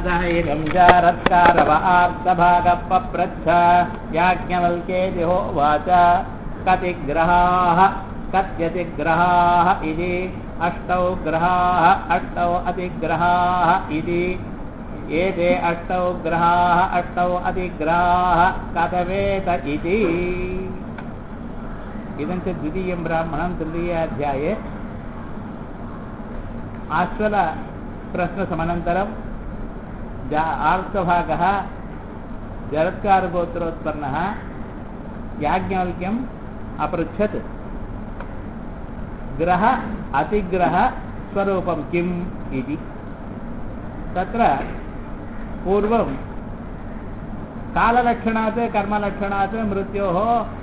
नादायिरंजारत्कारवार्तभागपप्रच्छ याज्ञवल्क्येति होवाच कतिग्रहाः कत्यतिग्रहाः इति अष्टौ ग्रहाः अष्टौ अतिग्रहाः इति एते अष्टौ ग्रहाः अष्टौ अतिग्रहाः कथवेत इति इदं च द्वितीयं ब्राह्मणं तृतीयाध्याये आश्वल प्रश्नसमनन्तरं आर्तभागः जरत्कारगोत्रोत्पन्नः याज्ञवल्क्यम् अपृच्छत् ग्रह अतिग्रह स्वरूपं किम् इति तत्र पूर्वं काललक्षणात् कर्मलक्षणात् मृत्योः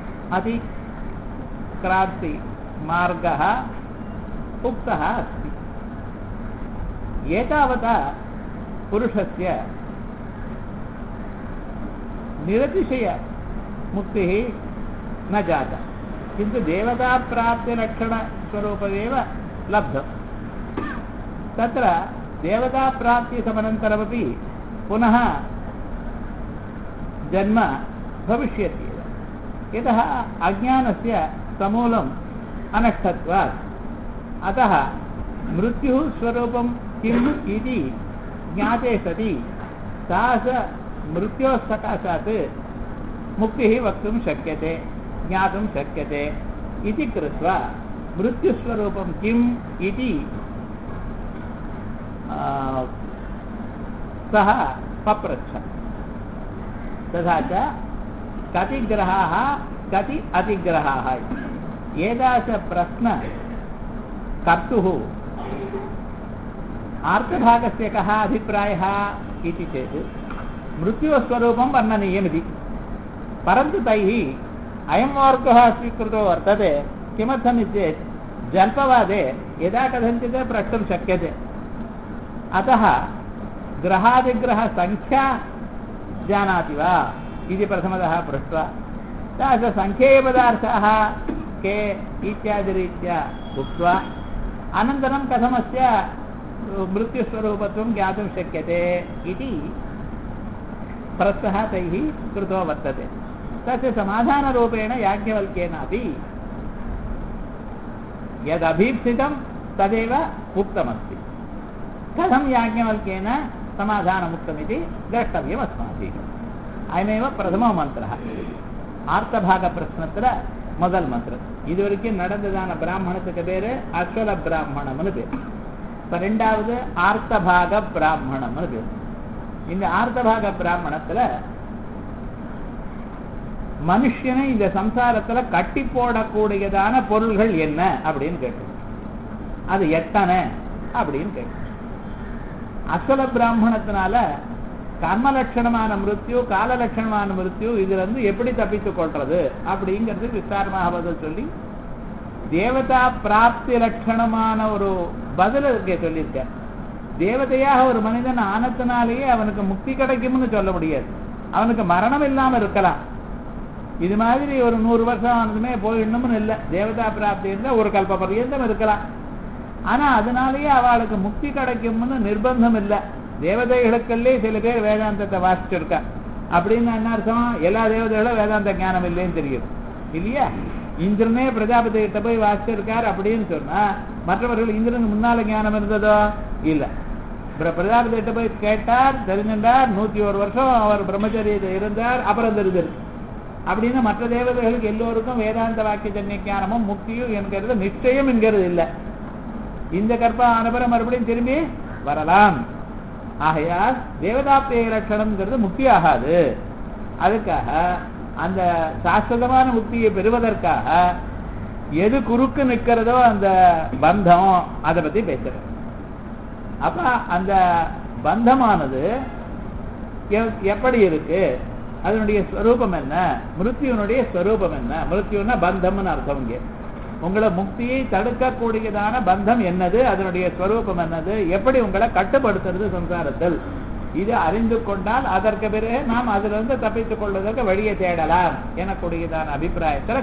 अतिक्रान्ति मार्गः उक्तः अस्ति। एतावता पुरुषस्य निरतिशय मुक्तिः न जाता, किन्तु देवताप्राप्तिलक्षणस्वरूपमेव लब्धम्। तत्र देवताप्राप्तिसमनन्तरमपि पुनः जन्म भविष्यति एव, यतः अज्ञानस्य समूलम् अनष्टत्वात्। अतः मृत्युः स्वरूपं किम् इति ज्ञाते सति सा मृत्योः सकाशात् मुक्तिः वक्तुं शक्यते, ज्ञातुं शक्यते इति कृत्वा मृत्युस्वरूपं किम् इति सः पप्रच्छ। तथा च कति ग्रहाः कति अतिग्रहाः एतादृशप्रश्न कर्तुः आर्तभागस्य कः अभिप्रायः इति चेत् मृत्युस्वरूपं वर्णनीयमिति, परन्तु तैः अयं मार्गः स्वीकृतो वर्तते। किमर्थमिति चेत् जल्पवादे यदा कथञ्चित् प्रष्टुं शक्यते, अतः ग्रहादिग्रहसङ्ख्या जानाति वा इति प्रथमतः पृष्ट्वा तादृशसङ्ख्येयपदार्थाः के इत्यादिरीत्या उक्त्वा अनन्तरं कथमस्य मृत्युस्वरूपत्वं ज्ञातुं शक्यते इति प्रश्नः तैः कृतो वर्तते। तस्य समाधानरूपेण याज्ञवल्क्येनापि यदभीप्सितं तदेव उक्तमस्ति। कथं याज्ञवल्क्येन समाधानमुक्तमिति द्रष्टव्यम् अस्माभिः। अयमेव प्रथमो मन्त्रः। ஆர்த்தபாக முதல் மந்திரம். இதுவரைக்கும் நடந்ததான பிராமணத்துக்கு பேரு அஸ்வல பிராமணம்னு பேர். இப்ப ரெண்டாவது ஆர்த்தபாக பிராமணம்னு பேர். இந்த ஆர்த்தபாக பிராமணத்துல மனுஷனை இந்த சம்சாரத்துல கட்டி போடக்கூடியதான பொருள்கள் என்ன அப்படின்னு கேட்டு, அது எத்தனை அப்படின்னு கேட்டு. அஸ்வல பிராமணத்தினால கர்மலட்சணமான மிருத்யு காலலட்சணமான மிருத்யு இதுல இருந்து எப்படி தப்பித்துக் கொள்றது அப்படிங்கிறது விஸ்தாரமாக பதில் சொல்லி தேவதா பிராப்தி லட்சணமான ஒரு பதில் சொல்லியிருக்க. தேவதையாக ஒரு மனிதன் ஆனத்தினாலேயே அவனுக்கு முக்தி கிடைக்கும்னு சொல்ல முடியாது. அவனுக்கு மரணம் இல்லாம இருக்கலாம். இது மாதிரி ஒரு 100 வருஷம் ஆனதுமே போயிடணும்னு இல்லை. தேவதா பிராப்தி இருந்தா ஒரு கல்ப பர்யந்தம் இருக்கலாம். ஆனா அதனாலேயே அவளுக்கு முக்தி கிடைக்கும்னு நிர்பந்தம் இல்லை. தேவதைகளுக்கல்லே சில பேர் வேதாந்தத்தை வாசிச்சிருக்கா. அப்படின்னு என்ன அர்த்தம்? எல்லா தேவதைகளும் வேதாந்த ஞானம் இல்லைன்னு தெரியும் இல்லையா? இந்திரனே பிரஜாபதி கிட்ட போய் வாசிச்சிருக்கார் அப்படின்னு சொன்னா மற்றவர்கள் இந்திரனுக்கு முன்னால ஞானம் இருந்ததோ இல்ல. பிரஜாபதி கிட்ட போய் கேட்டார், தெரிஞ்சின்றார், 101 வருஷம் அவர் பிரம்மச்சரியத்தை இருந்தார், அப்புறம் தெரிஞ்சது. அப்படின்னு மற்ற தேவதைகளுக்கு எல்லோருக்கும் வேதாந்த வாக்கிய ஜன்ய ஞானமும் முக்தியும் என்கிறது நிச்சயம் என்கிறது இல்லை. இந்த கற்பம் ஆனபுரம் மறுபடியும் திரும்பி வரலாம். ஆகையால் தேவதாப்திய லட்சணம்ங்கிறது முக்தி ஆகாது. அதுக்காக அந்த சாஸ்வதமான முக்தியை பெறுவதற்காக எது குறுக்கு நிற்கிறதோ அந்த பந்தம், அதை பத்தி பேசுறேன். அப்ப அந்த பந்தமானது எப்படி இருக்கு, அதனுடைய ஸ்வரூபம் என்ன, மிருத்யுனுடைய ஸ்வரூபம் என்ன. மிருத்யுன்னா பந்தம்னு அர்த்தம். இங்கே உங்களை முக்தியை தடுக்கக்கூடியதான பந்தம் என்னது, அதனுடைய ஸ்வரூபம் என்னது, எப்படி உங்களை கட்டுப்படுத்துறது சம்சாரத்தில், இது அறிந்து கொண்டால் அதற்கு பிறகு நாம் அதுல இருந்து தப்பித்துக் கொள்வதற்கு வழியை தேடலாம் எனக்கூடியதான அபிப்பிராயத்தில்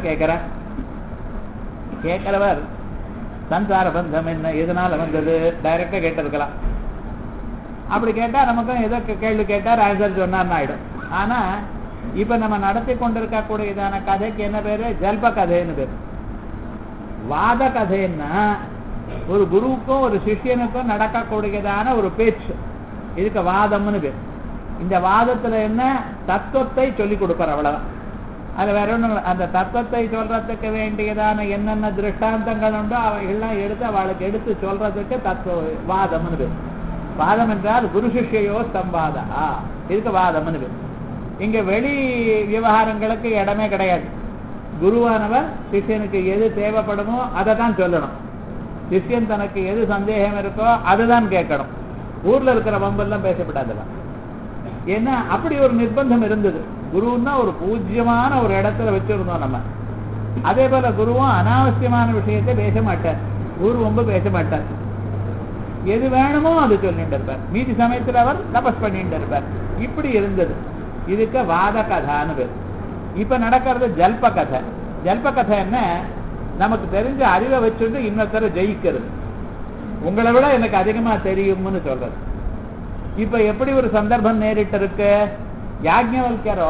கேட்கிறவர் சம்சார பந்தம் என்ன, எதனால வந்தது டைரக்டா கேட்டிருக்கலாம். அப்படி கேட்டா நமக்கும் ஏதோ கேள்வி கேட்டார் ஆன்சர் சொன்னார்னு ஆயிடும். ஆனா இப்ப நம்ம நடத்தி கொண்டிருக்கக்கூடியதான கதைக்கு என்ன பேரு? ஜல்ப கதைன்னு பேரு. வாத கதைன்னா ஒரு குருவுக்கும் ஒரு சிஷியனுக்கும் நடக்கக்கூடியதான ஒரு பேச்சு, இதுக்கு வாதம்னு பேர். இந்த வாதத்துல என்ன தத்துவத்தை சொல்லிக் கொடுப்பார், அவ்வளவுதான். அது வேற ஒண்ணு. அந்த தத்துவத்தை சொல்றதுக்கு வேண்டியதான என்னென்ன திருஷ்டாந்தங்கள் உண்டோ அவைகள்லாம் எடுத்து அவளுக்கு எடுத்து சொல்றதுக்கு தத்துவ வாதம்னு பேர். வாதம் என்றால் குரு சிஷ்யோ சம்பாதா, இதுக்கு வாதம்னு பேர். இங்க வெளி விவகாரங்களுக்கு இடமே கிடையாது. குருவானவர் சிஷ்யனுக்கு எது தேவைப்படுமோ அதை தான் சொல்லணும். சிஷ்யன் தனக்கு எது சந்தேகம் இருக்கோ அதுதான் கேட்கணும். ஊர்ல இருக்கிற வம்பெல்லாம் பேசப்படாதுதான். ஏன்னா அப்படி ஒரு நிர்பந்தம் இருந்தது. குருன்னா ஒரு பூஜ்யமான ஒரு இடத்துல வச்சிருந்தோம் நம்ம. அதே போல குருவும் அனாவசியமான விஷயத்தை பேச மாட்டார், ஊர் வம்பு பேச மாட்டார். எது வேணுமோ அது சொல்லிட்டு இருப்பார். மீதி சமயத்தில் அவர் தபஸ் பண்ணிட்டு இருப்பார். இப்படி இருந்தது. இதுக்கு வாத கதான்னு பேர். இப்ப நடக்கிறது ஜல்ப கதை. ஜல்ப கதை என்ன? நமக்கு தெரிஞ்ச அறிவை வச்சுட்டு இன்னொருத்தர ஜெயிக்கிறது. உங்களை விட எனக்கு அதிகமா தெரியும்னு சொல்றது. இப்ப எப்படி ஒரு சந்தர்ப்பம் நேரிட்டு இருக்கு? யாஜ்ஞவல்கரோ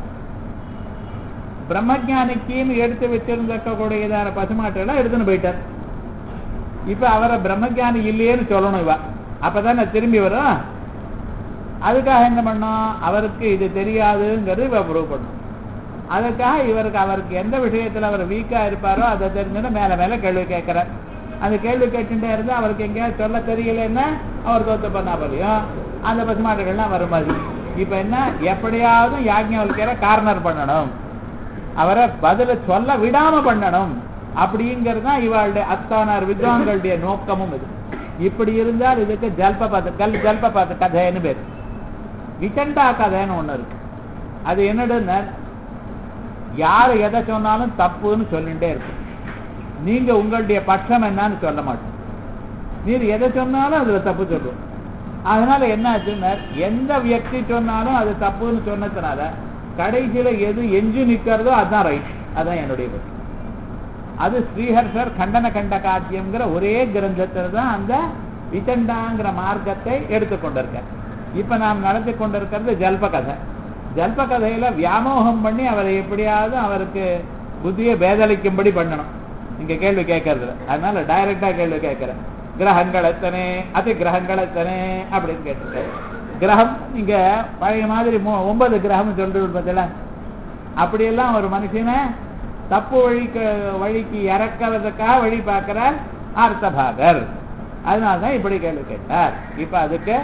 பிரம்மஜானிக்குன்னு எடுத்து வச்சிருந்தக்கூடியதான பசுமாட்டெல்லாம் எடுத்துன்னு போயிட்டார். இப்ப அவரை பிரம்மஜானி இல்லையேன்னு சொல்லணும் இவ, அப்பதானே திரும்பி வரும். அதுக்காக என்ன பண்ணோம்? அவருக்கு இது தெரியாதுங்கிறது இவ ப்ரூவ் பண்ணும். அதுக்காக இவருக்கு அவருக்கு எந்த விஷயத்துல அவர் வீக்கா இருப்பாரோ அதை தெரிஞ்சுன்னு மேல மேல கேள்வி கேட்கிறார். அந்த கேள்வி கேட்டுட்டே இருந்தா அவருக்கு எங்கேயாவது சொல்ல தெரியலன்னா அவர் தோத்து பண்ணா போலியும் அந்த பசுமாட்டுகள்லாம் வரும் மாதிரி. இப்ப என்ன, எப்படியாவது யாஜ்ஞவல்கரை கார்னர் பண்ணணும், அவரை பதில சொல்ல விடாம பண்ணணும் அப்படிங்கிறது தான் இவளுடைய அத்தானார் வித்வான்களுடைய நோக்கமும் இது. இப்படி இருந்தால் இதுக்கு ஜல்ப கதைன்னு பேரு. விசண்டா கதைன்னு ஒண்ணு இருக்கு. அது என்னடுன்னு, யாரு எதை சொன்னாலும் தப்புன்னு சொல்லிட்டே இருக்கு. நீங்க உங்களுடைய பட்சம் என்னன்னு சொல்ல மாட்டோம். நீர் எதை சொன்னாலும் அதுல தப்பு சொல்லுவோம். அதனால என்ன ஆச்சுன்னா, எந்த வியக்தி சொன்னாலும் அது தப்புன்னு சொன்னதுனால கடைசியில எது எஞ்சி நிக்கிறதோ அதுதான் ரைட். அதான் என்னுடைய பட்சம். அது ஸ்ரீஹர்ஷர் கண்டன கண்டகாத்தியம்ங்கிற ஒரே கிரந்தத்துல தான் அந்த விசண்டாங்கிற மார்க்கத்தை எடுத்துக்கொண்டிருக்க. இப்ப நாம் நடத்தி கொண்டிருக்கிறது ஜல்ப கதை. ஜல்ப கதையில வியாமோகம் பண்ணி அவரை எப்படியாவது அவருக்கு புத்தியை பேதளிக்கும்படி பண்ணணும். இங்க கேள்வி கேட்கறது. அதனால டைரக்டா கேள்வி கேட்கிறேன். கிரகங்கள் எத்தனை, அதி கிரகங்கள் எத்தனை அப்படின்னு கேட்டிருக்காரு. கிரகம் இங்க பழைய மாதிரி 9 கிரகம் சொல்றது பார்த்தல. அப்படியெல்லாம் ஒரு மனுஷனை தப்பு வழிக்கு இறக்கிறதுக்காக வழி பார்க்கிறார் ஆர்த்தபாகர். அதனால்தான் இப்படி கேள்வி கேட்டார். இப்ப அதுக்கு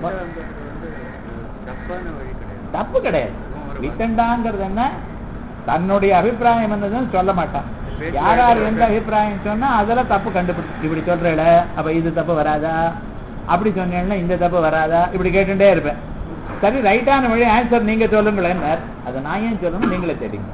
தப்பு கிடையாது. வித்தண்டாங்கிறது என்ன, தன்னுடைய அபிப்பிராயம் என்னதுன்னு சொல்ல மாட்டான். யார் எந்த அபிப்பிராயம் சொன்னா அதுல தப்பு கண்டுபிடிச்சு இப்படி சொல்றேல, அப்ப இது தப்பு வராதா, அப்படி சொன்னேன்னா இந்த தப்பு வராதா, இப்படி கேட்டுட்டே இருப்பேன். சரி, ரைட்டான வழி ஆன்சர் நீங்க சொல்லுங்களேன். அதை நான் ஏன் சொல்லணும், நீங்களே தெரியுங்க.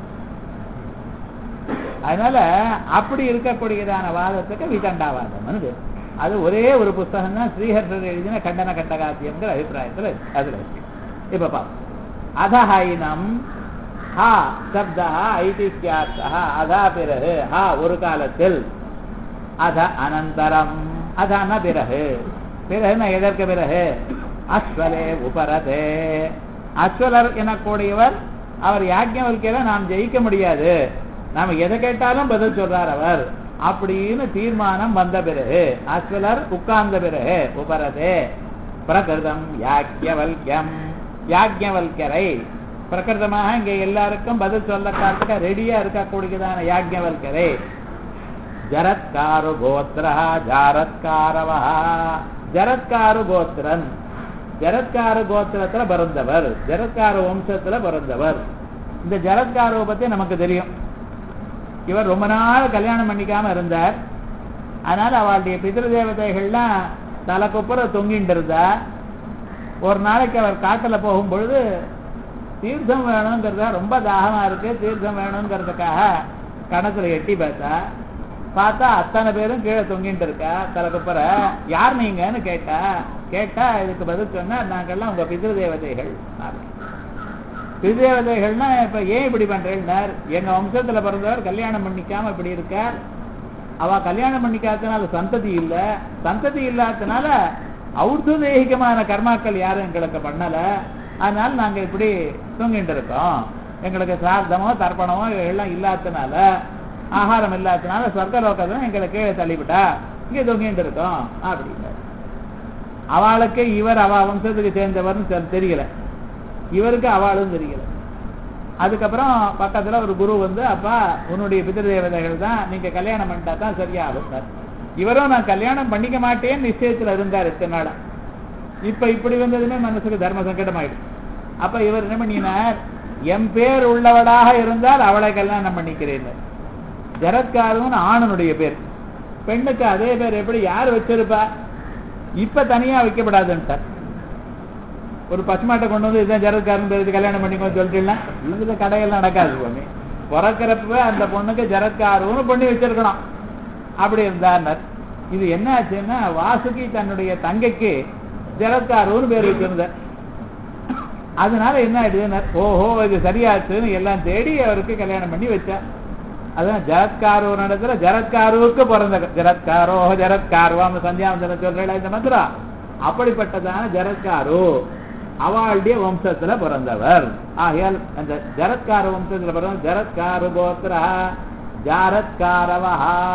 அதனால அப்படி இருக்கக்கூடியதான வாதத்துக்கு விதண்டாவாதம். அது ஒரே ஒரு புஸ்தகம் தான், ஸ்ரீஹர்ஷர் எழுதின கண்டன கண்டகாத்தியம்ங்கிற அபிப்பிராயத்துல அதுல இருக்கு. இப்ப பாப்போம். அதஹைனம் ஹா சப்தா ஐதிஹ்யார்த்தா. அதா பிறகு, ஹா ஒரு காலத்தில், அத அனந்தரம், அதான பிறகு. பிறகுனா எதற்கு பிறகு? அஸ்வலே உபரதே. அஸ்வலர் எனக்கூடியவர் அவர் யாஜ்ஞவல்கியரை நாம் ஜெயிக்க முடியாது, நாம எதை கேட்டாலும் பதில் சொல்றார் அவர் அப்படின்னு தீர்மானம் வந்த பிறகு, அஸ்வலர் உட்கார்ந்த பிறகு, உபரதே பிரகிருதம் யாஜ்ஞவல்யம், யாஜ்ஞவல்கரை பிரகிருதமாக இங்க எல்லாருக்கும் பதில் சொல்ல ரெடியா இருக்கக்கூடியதான யாஜ்ஞவல்கரை. ஜரத்காரு கோத்ரா ஜாரத்காரவா. ஜரத்காரு கோத்திரன், ஜரத்காரு கோத்திரத்துல பிறந்தவர், ஜரத்கார வம்சத்துல பிறந்தவர். இந்த ஜரத்காரை பத்தி நமக்கு தெரியும். இவர் ரொம்ப நாள் கல்யாணம் பண்ணிக்காம இருந்தார். அதனால அவளுடைய பிதிரு தேவதைகள்லாம் தலைக்குப்புற தொங்கிட்டு இருந்தா. ஒரு நாளைக்கு அவர் காட்டுல போகும் பொழுது தீர்த்தம் வேணுங்கிறதா, ரொம்ப தாகமா இருக்கு, தீர்த்தம் வேணுங்கிறதுக்காக கணத்துல எட்டி பார்த்தா அத்தனை பேரும் கீழே தொங்கிட்டு இருக்கா தலைக்குப்புற. யார் நீங்கன்னு கேட்டா இதுக்கு பதில் சொன்னா, நாங்கெல்லாம் உங்க பிதிரு தேவதைகள். பிதிரு தேவதைகள்னா இப்ப ஏன் இப்படி பண்றேன்னார், எங்க வம்சத்துல பிறந்தவர் கல்யாணம் பண்ணிக்காம இப்படி இருக்கார். அவ கல்யாணம் பண்ணிக்காதனால சந்ததி இல்ல, சந்ததி இல்லாதனால ஔர்துதேகிகமான கர்மாக்கள் யாரும் எங்களுக்கு பண்ணல, அதனால நாங்க இப்படி தூங்கிட்டு இருக்கோம். எங்களுக்கு சார்த்தமோ தர்ப்பணமோ எல்லாம் இல்லாதனால, ஆகாரம் இல்லாதனால சொர்க்கலோகத்துல எங்களை கீழே தள்ளிவிட்டா இங்க தூங்கிட்டு இருக்கோம் அப்படின்னு. அவளுக்கு இவர் அவ வம்சத்துக்கு சேர்ந்தவர்னு தெரியல, இவருக்கு அவளும் தெரியல. அதுக்கப்புறம் பக்கத்துல ஒரு குரு வந்து, அப்பா உன்னுடைய பிதிருதேவதைகள் தான், நீங்க கல்யாணம் பண்ணிட்டா தான் சரியாகும். இவரும் நான் கல்யாணம் பண்ணிக்க மாட்டேன்னு நிச்சயத்துல இருந்தார் இத்தனை நாளா. இப்ப இப்படி வந்ததுமே மனசுக்கு தர்ம சங்கடம் ஆயிடும். அப்ப இவர் என்ன பண்ணினார், என் பேர் உள்ளவளாக இருந்தால் அவளை கல்யாணம் பண்ணிக்கிறேன். ஜரத்காருன்னு ஆணனுடைய பேர், பெண்ணுக்கு அதே பேர் எப்படி யார் வச்சிருப்பா, இப்ப தனியா வைக்கப்படாதுன்ட்டார். ஒரு பசுமாட்டை கொண்டு வந்து இதுதான் ஜரத்காரன் பேருக்கு கல்யாணம் பண்ணிக்கோன்னு சொல்லிட்டீங்கன்னா இதுல கடையெல்லாம் நடக்காது சுவாமி. பிறக்கிறப்ப அந்த பொண்ணுக்கு ஜரத்காருன்னு பண்ணி வச்சிருக்கணும். அப்படி இருந்தார். இது என்ன ஆச்சுன்னா, வாசுகி தன்னுடைய தங்கைக்கு ஜரத்காருன்னு பேர் வச்சிருந்தார். அதனால என்ன ஆயிடுதுன்னா, ஓஹோ இது சரியாச்சுன்னு எல்லாம் தேடி அவருக்கு கல்யாணம் பண்ணி வச்சார். அதான் ஜரத்காரு நடத்துல ஜரத்காருவுக்கு பிறந்த ஜரத்காரோ ஜரத்காருவாம் சந்தியாவந்தனம் சொல்றா இந்த மந்திரம். அப்படிப்பட்டதான ஜரத்காரு அவளுடைய வம்சத்துல பிறந்தவர். ஆகையால் அந்த ஜரத்கார வம்சத்துல பிறந்த ஜரத்காரு கோத்திரா ஜாரத்காரவா.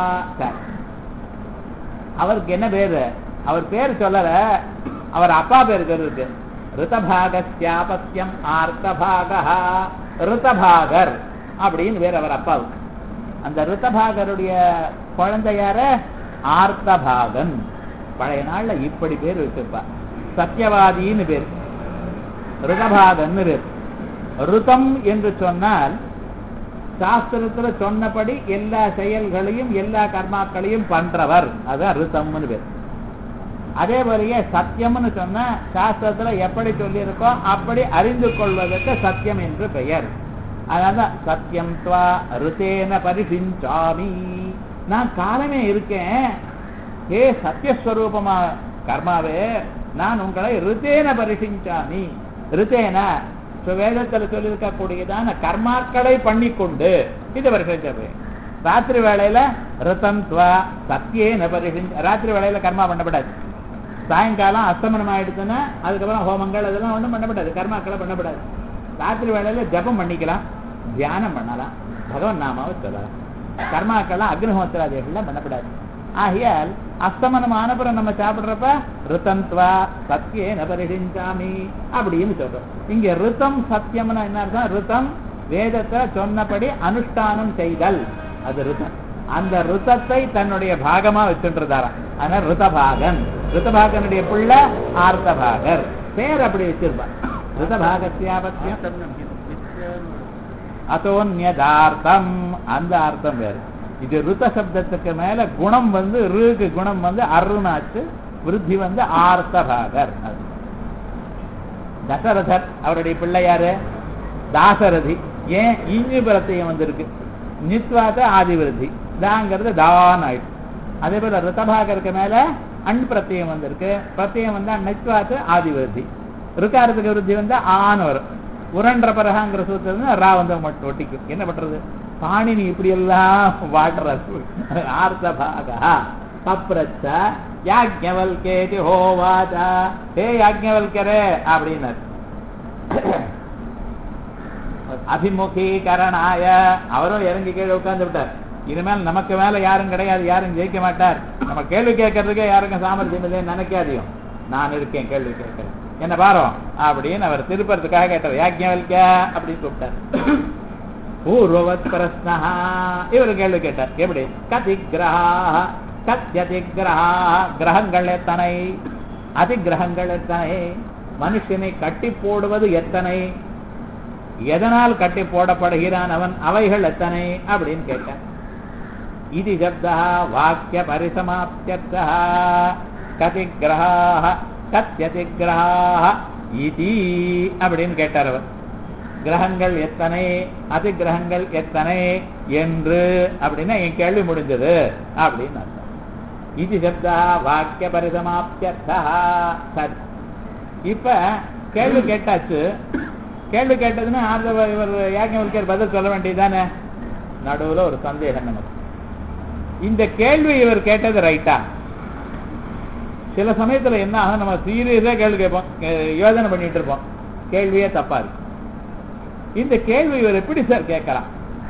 அவருக்கு என்ன பேரு, அவர் பேர் சொல்லல, அவர் அப்பா பேருக்கு இருக்கு. ரிதபாகஸ்யாபத்யம் ஆர்த்தபாகா, ரிதபாகர் அப்படின்னு பேர் அவர் அப்பாவுக்கு. அந்த ரிதபாகருடைய குழந்தை யார, ஆர்த்தபாகன். பழைய நாள்ல இப்படி பேர் வச்சிருப்பா. சத்தியவாதின்னு பேர், ரிதபாகன் பேர். ருதம் என்று சொன்னால் சாஸ்திரத்துல சொன்னபடி எல்லா செயல்களையும் எல்லா கர்மாக்களையும் பண்றவர், அதான் ருதம்னு பேர். அதே போலயே சத்தியம்னு சொன்னா சாஸ்திரத்துல எப்படி சொல்லி இருக்கோ அப்படி அறிந்து கொள்வதற்கு சத்தியம் என்று பெயர். அதனால சத்தியம் துவா ருதேன பரிசிஞ்சாமி, நான் காலமே இருக்கேன், ஏ சத்தியஸ்வரூபமா கர்மாவே நான் உங்களை ருதேன பரிசிஞ்சாமி. ருதேன வேதத்தில் சொல்லியிருக்கக்கூடியதான கர்மாக்களை பண்ணிக்கொண்டு இது வருஷம். ராத்திரி வேளையில ரிதந்த்வா சத்தியேன பரிசிஞ்ச, ராத்திரி வேளையில கர்மா பண்ணப்படாது. சாயங்காலம் அஸ்தமனம் ஆயிடுச்சுன்னா அதுக்கப்புறம் ஹோமங்கள் அதெல்லாம் ஒன்றும் பண்ணப்படாது, கர்மாக்களை பண்ணப்படாது. ராத்திரி வேளையில ஜபம் பண்ணிக்கலாம், தியானம் பண்ணலாம், பகவன் நாமாவை சொல்லலாம். கர்மாக்கள்லாம் அக்னிஹோத்திராதிகள்லாம் பண்ணப்படாது. ஆகையால் அஸ்தமனம் ஆனப்புறம் நம்ம சாப்பிடுறப்ப ரிதந்த்வா சத்தியேன பரிசிஞ்சாமி அப்படின்னு சொல்றோம். இங்க ரிதம் சத்தியம்னா என்ன அர்த்தம், ரிதம் வேதத்தை சொன்னபடி அனுஷ்டானம் செய்தல், அது ரிதம். அந்த ரிதத்தை தன்னுடைய பாகமா வச்சுருந்தாராம். அதனால ரிதபாகன், ரிதபாகனுடைய பிள்ளை ஆர்த்தபாகர், பேர் அப்படி வச்சிருப்பார். ரிதபாகஸ்யாபத்யம் அதோன்யதார்த்தம், அந்த அர்த்தம் வேறு. இது ருத சப்தத்துக்கு மேல குணம் வந்து ருக்கு குணம் வந்து அருணாச்சு, விருத்தி வந்து ஆர்த்தபாகர். தசரதர் அவருடைய பிள்ளையாரு தாசரதி. ஏன் இஞ்சு பிரத்தியம் வந்திருக்கு, நித்வாத ஆதி விருத்தி, தாங்கிறது தான் ஆயிடுச்சு. அதே போல ரிதபாகருக்கு மேல அன் பிரத்தியம் வந்திருக்கு, பிரத்தியம் வந்தா நித்வாத்து ஆதி விருத்தி, ருக்காரத்துக்கு விருத்தி வந்தா ஆண் வரும். உரண்ட பரகாங்கிற சூத்திரம் ரா வந்து மட்டும் ஒட்டிக்கும். என்ன பண்றது, பாணினி இப்படி எல்லாம் வாடுறது. ஆர்த்தபாகா பப்ரச்ச யாஜ்ஞவல்கேதி ஹோவாச்சா, ஹே யாஜ்ஞவல்கரே அப்படின்னாரு. அபிமுகீகரணாய, அவரும் இறங்கி கீழே உட்கார்ந்து விட்டார். இனிமேல் நமக்கு மேல யாரும் கிடையாது, யாரும் ஜெயிக்க மாட்டார், நம்ம கேள்வி கேட்கறதுக்கே யாருக்கும் சாமர்த்தியம் இல்லைன்னு நினைக்காதையும், நான் இருக்கேன் கேள்வி கேட்கிறேன், என்ன பாரோ அப்படின்னு அவர் திருப்பறதுக்காக கேட்டார். யாஜ்ஞவல்க அப்படின்னு கூப்பிட்டார். பூர்வவத் பிரஸ்னா, இவர் கேள்வி கேட்டார். எப்படி, கதிகிரஹா கத்யதிகிரஹா, கிரகங்கள் எத்தனை, அதிகிரகங்கள் எத்தனை, மனுஷனை கட்டி போடுவது எத்தனை, எதனால் கட்டி போடப்படுகிறான் அவன், அவைகள் எத்தனை அப்படின்னு கேட்டார். இது சப்தா வாக்கிய பரிசமாப்தியர்த்தா கதிகிரஹா கத்யதிகிரஹா இதி அப்படின்னு கேட்டார் அவர். கிரகங்கள் எத்தனை, அதிகிரகங்கள் எத்தனை என்று அப்படின்னா என் கேள்வி முடிஞ்சது அப்படின்னு அர்த்தம். இது சப்தா வாக்கிய பரிசமாப்தியர்த்தா. சரி, இப்ப கேள்வி கேட்டாச்சு. கேள்வி கேட்டதுன்னா இவர் யாஜ்ஞவல்கர் பதில் சொல்ல வேண்டியதானே. நடுவுல ஒரு சந்தேகம் நமக்கு, இந்த கேள்வி இவர் கேட்டது ரைட்டா, சில சமயத்துல என்ன ஆகும், நம்ம சீரியஸா கேள்வி கேட்போம், யோசனை பண்ணிட்டு இருப்போம், கேள்வியே தப்பா இருக்கு. இந்த கேள்வி இவர் எப்படி சார் கேட்கலாம்?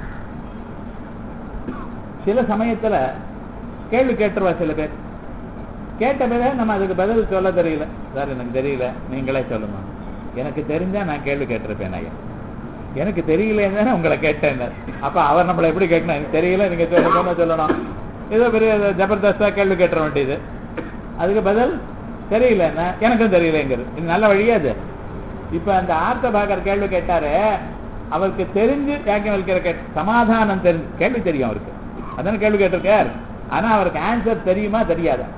சில சமயத்துல கேள்வி கேட்டுருவா சில பேர். கேட்ட பிறகு நம்ம அதுக்கு பதில் சொல்ல தெரியல. சார் எனக்கு தெரியல, நீங்களே சொல்லுங்க. எனக்கு தெரிஞ்சா நான் கேள்வி கேட்டிருப்பேன் ஐயா, எனக்கு தெரியலன்னு உங்களை கேட்டேன். அப்ப அவர் நம்மளை எப்படி கேட்கணும்? எனக்கு தெரியல, நீங்க சொல்லணும். ஏதோ பெரிய ஜபர்தஸ்தா கேள்வி கேட்டுற வேண்டியது. அதுக்கு பதில் தெரியலன்னா எனக்கும் தெரியலங்கிறது. இது நல்ல வழியாது. இப்ப அந்த ஆர்த்தபாகர் கேள்வி கேட்டாரு, அவருக்கு தெரிஞ்சு யாக்கியவல்கிற சமாதானம் தெரிஞ்சு, கேள்வி தெரியும் அவருக்கு, அதான கேள்வி கேட்டிருக்கார். ஆனா அவருக்கு ஆன்சர் தெரியுமா தெரியாதா?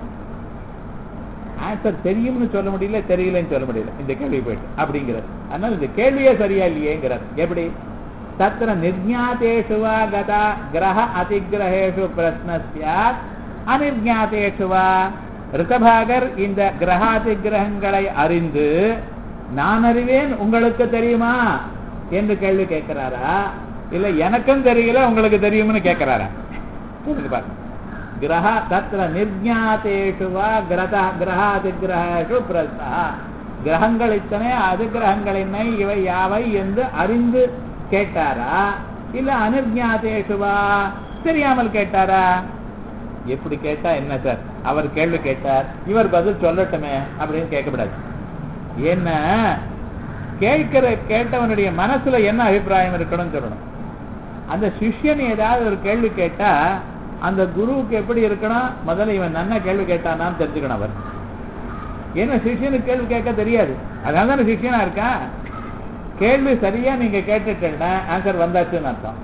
ஆன்சர் தெரியும்னு சொல்ல முடியல, தெரியலன்னு சொல்ல முடியல இந்த கேள்வி போயிட்டு அப்படிங்கிறது. அதனால இந்த கேள்வியே சரியா இல்லையேங்கிறார். எப்படி? தத்திர நிர்ஞாதேஷு வா கதா கிரக அதிகிரகேஷு பிரஸ்னஸ்யாத் அநிர்ஞாதேஷு வா. ரிஷபாகர் இந்த கிரகாதிகிரகங்களை அறிந்து நான் அறிவேன் உங்களுக்கு தெரியுமா என்று கேள்வி கேட்கிறாரா, இல்ல எனக்கும் தெரியல உங்களுக்கு தெரியும்னு கேட்கிறாரா? பாருங்க, கிரக தத்திர நிர்ஞாதேஷு வா கிரகாதிகிரகேஷு பிரஸ்னா. கிரகங்கள் இத்தனை, அதிகிரகங்கள் என்ன, இவை யாவை என்று அறிந்து கேட்டாரா, இல்ல அனிர்ஞாதேஷு வா தெரியாமல் கேட்டாரா? எப்படி கேட்டா என்ன சார்? அவர் கேள்வி கேட்டார், இவர் பதில் சொல்லட்டுமே அப்படின்னு கேட்கக்கூடாது. என்ன கேட்டவனுடைய மனசுல என்ன அபிப்பிராயம் இருக்கணும்னு சொல்லணும். அந்த சிஷ்யன் ஏதாவது ஒரு கேள்வி கேட்டா அந்த குருவுக்கு எப்படி இருக்கணும்? முதல்ல இவன் நன்ன கேள்வி கேட்டானான்னு தெரிஞ்சுக்கணும் அவர். ஏன்னா சிஷ்யனுக்கு கேள்வி கேட்க தெரியாது, அதனால தானே சிஷ்யனா இருக்கா. கேள்வி சரியா நீங்க கேட்டுட்டேன்னா ஆன்சர் வந்தாச்சுன்னு அர்த்தம்.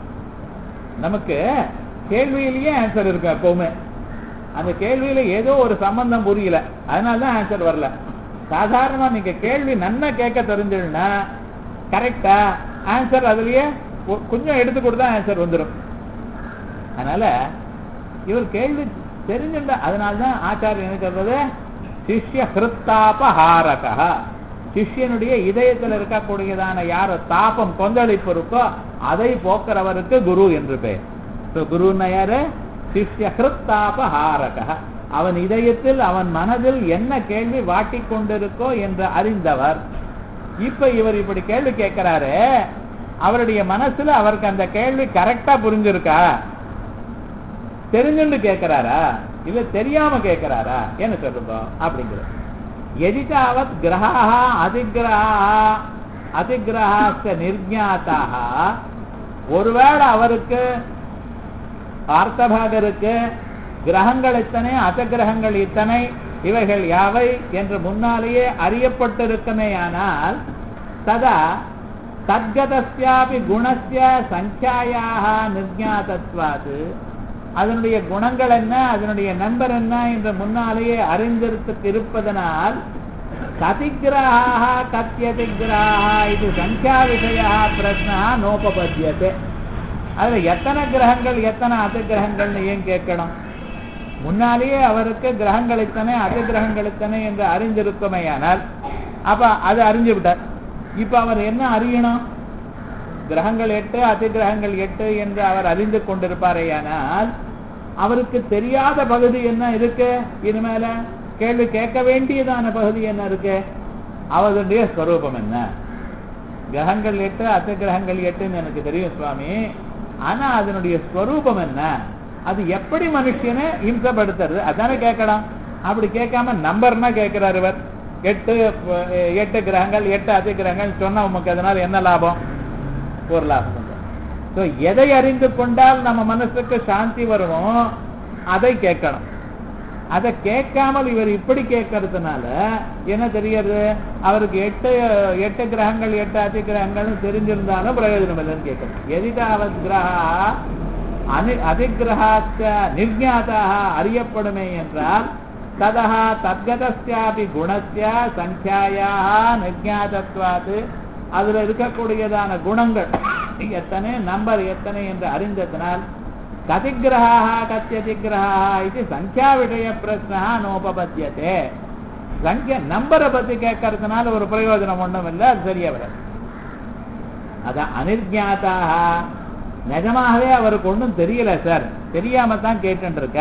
நமக்கு கேள்வியிலேயே ஆன்சர் இருக்கும் எப்பவுமே. அந்த கேள்வியில ஏதோ ஒரு சம்பந்தம் புரியல, அதனாலதான் ஆன்சர் வரல. சாதாரணமா நீங்க கேள்வி நன்னா கேட்க தெரிஞ்சுன்னா கரெக்டா ஆன்சர் அதுலயே கொஞ்சம் எடுத்து கொடுத்தா ஆன்சர் வந்துடும். அதனால இவர் கேள்வி தெரிஞ்சுட்டா, அதனால்தான் ஆச்சாரியர் என்ன சொல்றது, சிஷ்ய ஹிருத்தாபஹாரகா. சிஷ்யனுடைய இதயத்தில் இருக்கக்கூடியதான யார தாபம் கொந்தளிப்பு இருக்கோ அதை போக்குறவருக்கு குரு என்று பெயர். குருன்னா யாரு? சிஷ்ய ஹிருத்தாபஹாரகா. அவன் இதயத்தில் அவன் மனதில் என்ன கேள்வி வாட்டிக் கொண்டிருக்கோ என்று அறிந்தவர். இப்ப இவர் இப்படி கேள்வி கேட்கிறாரு, அவருடைய மனசுல அவருக்கு அந்த கேள்வி கரெக்டா புரிஞ்சிருக்கா, தெரிஞ்சுட்டு கேட்கிறாரா, இல்ல தெரியாம கேட்கிறாரா என்ன சொல்லுங்க அப்படிங்கிற. எதிதாவத் கிரகாः அதிகிரகாஸ்ச நிர்ஞாதாக. ஒருவேளை அவருக்கு ஆர்த்தபாகருக்கு கிரகங்கள் இத்தனை அசகிரகங்கள் இத்தனை இவைகள் யாவை என்று முன்னாலேயே அறியப்பட்டிருக்குமேயானால் ததா தத்கதஸ்யாபி குணஸ்ய சங்க்யாயாக நிர்ஞாதத்வாத். அதனுடைய குணங்கள் என்ன, அதனுடைய நம்பர் என்ன என்று முன்னாலேயே அறிந்திருப்பதனால் கதிகிரகாः கத்யதிகிரகாः இது சங்க்யா விஷயா பிரஸ்னா நோபபத்யதே. அதுல எத்தனை கிரகங்கள் எத்தனை அதிகிரகங்கள்னு ஏன் கேட்கணும்? முன்னாலேயே அவருக்கு கிரகங்கள் இத்தனை அதிகிரகங்கள் இத்தனை என்று அறிந்திருக்குமேயானால் அப்ப அது அறிஞ்சு விட்டார். இப்ப அவர் என்ன அறியணும்? கிரகங்கள் 8 அதிகிரகங்கள் 8 என்று அவர் அறிந்து கொண்டிருப்பாரேயானால் அவருக்கு தெரியாத பகுதி என்ன இருக்கு? இனிமேல கேள்வி கேட்க வேண்டியதான பகுதி என்ன இருக்கு? அவருடைய ஸ்வரூபம் என்ன? கிரகங்கள் 8 அதிகிரகங்கள் 8ன்னு எனக்கு தெரியும் சுவாமி, ஆனா அதனுடைய ஸ்வரூபம் என்ன, அது எப்படி மனுஷனை இம்சப்படுத்துறது அதானே கேட்கலாம். அப்படி கேட்காம நம்பர்னா கேட்கிறார் இவர். 8 கிரகங்கள் 8 அதிகிரகங்கள் சொன்னா உமக்கு அதனால என்ன லாபம்? ஒரு லாபம். எதை அறிந்து கொண்டால் நம்ம மனசுக்கு சாந்தி வருமோ அதை கேட்கணும். அதை கேட்காமல் இவர் இப்படி கேட்கறதுனால என்ன தெரியாது, அவருக்கு 8 கிரகங்கள் 8 அதிகிரகங்கள் தெரிஞ்சிருந்தாலும் பிரயோஜனம் இல்லைன்னு கேட்கணும். எதிதாவது கிரகா அதிகிரகாச்ச நிர்ஞாதாக அறியப்படுமே என்றால் ததா தத்கதஸ்யாபி குணஸ்ய சங்க்யாயாக நிர்ஞாதத்வாத். அதுல இருக்கக்கூடியதான குணங்கள் எத்தனை நம்பர் எத்தனை என்று அறிந்ததனால் கதிகிரகாः கத்யதிகிரகாः இது சங்க்யா விஷய பிரஸ்னா நோபபத்யதே. சங்கியா நம்பரை பத்தி கேட்கறதுனால ஒரு பிரயோஜனம் ஒண்ணும் இல்லை, அது சரியா வர. அதான் அனிர்ஞாதாக. நிஜமாகவே அவருக்கு ஒன்றும் தெரியல சார், தெரியாம தான் கேட்டு இருக்கார்.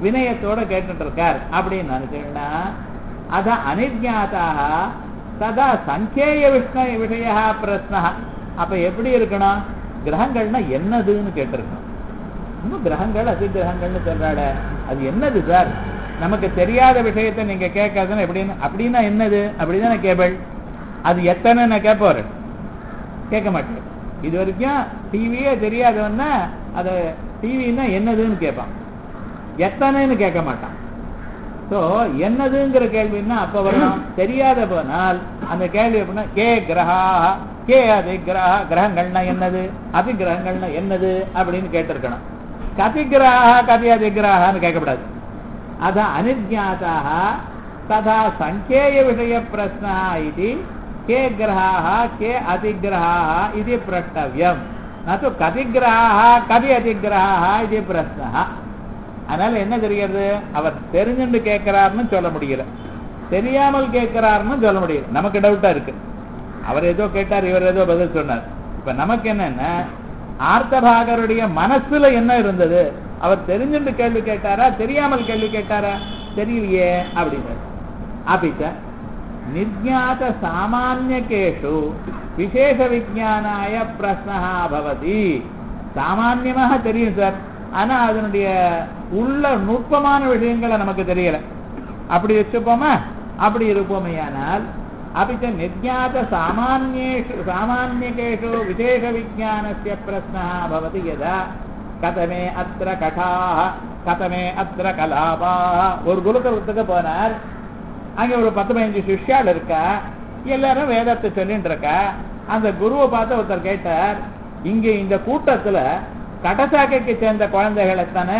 வினயத்தோட கேட்டுட்டு இருக்கார் அப்படின்னு நினைச்சீங்கன்னா அத அனிஜாத்தாக ததா சங்கேய விஷய பிரஸ்னா. அப்ப எப்படி இருக்கணும்? கிரகங்கள்னா என்னதுன்னு கேட்டிருக்கணும். இன்னும் கிரகங்கள் அதி கிரகங்கள்னு சொல்றாட, அது என்னது சார்? நமக்கு தெரியாத விஷயத்தை நீங்க கேட்காதுன்னு எப்படின்னு, அப்படின்னா என்னது அப்படின்னா கேபிள் அது எத்தனை நான் கேட்பாரு, கேட்க மாட்டேன். இது வரைக்கும் டிவியே தெரியாதவன்னா அது டிவின்னா என்னதுன்னு கேட்பான், எத்தனைன்னு கேட்க மாட்டான். ஸோ என்னதுங்கிற கேள்வின்னா அப்ப வரணும். தெரியாத போனால் அந்த கேள்வி எப்படின்னா கே கிரகா கே அதி கிரகா, கிரகங்கள்னா என்னது, அதி கிரகங்கள்னா என்னது அப்படின்னு கேட்டிருக்கணும். கதி கிரகா கதி அதி கிரகான்னு கேட்கக்கூடாது. அத அனிஜாத்தாக ததா சங்கேய விஷய பிரஸ்னா இது கே கிரகாः கே அதிகிரகாः இது பிரஷ்டவ்யம். நது கதிகிரகாः கதி அதிகிரகாः இது பிரஸ்னः. அதனால என்ன தெரிகிறது? அவர் தெரிஞ்சுட்டு கேட்கிறார்னு சொல்ல முடியல, தெரியாமல் கேட்கிறார்னு சொல்ல முடியல. நமக்கு டவுட்டா இருக்கு, அவர் ஏதோ கேட்டார் இவர் ஏதோ பதில் சொன்னார். இப்ப நமக்கு என்னன்னா ஆர்த்தபாகருடைய மனசுல என்ன இருந்தது, அவர் தெரிஞ்சுட்டு கேள்வி கேட்டாரா தெரியாமல் கேள்வி கேட்டாரா தெரியலையே அப்படின்னு. அபிச்ச நிஜ்ஞாத சாமான்யகேஷு விசேஷ விஜானாய பிரஸ்னஹ பவதி. சாமான்யமாக தெரியும் சார், ஆனா அதனுடைய உள்ள நுட்பமான விஷயங்களை நமக்கு தெரியல. அப்படி வச்சுப்போமா? அப்படி இருப்போமையானால் அபிச்ச நிஜ்ஞாத சாமான்யகேஷு விசேஷ விஜானஸ்ய பிரஸ்னஹ பவதி யதா கதமே அத்ர கடாஹ கதமே அத்ர கலாபாஹ. ஒரு குருகுலத்துக்கு போனார், அங்க ஒரு 10-15 சிஷ்யால் இருக்கா, எல்லாரும் வேதத்தை சொல்லிட்டு இருக்கா. அந்த குருவை பார்த்து ஒருத்தர் கேட்டார், இங்க இந்த கூட்டத்துல கடசாக்கைக்கு சேர்ந்த குழந்தைகள் எத்தனை,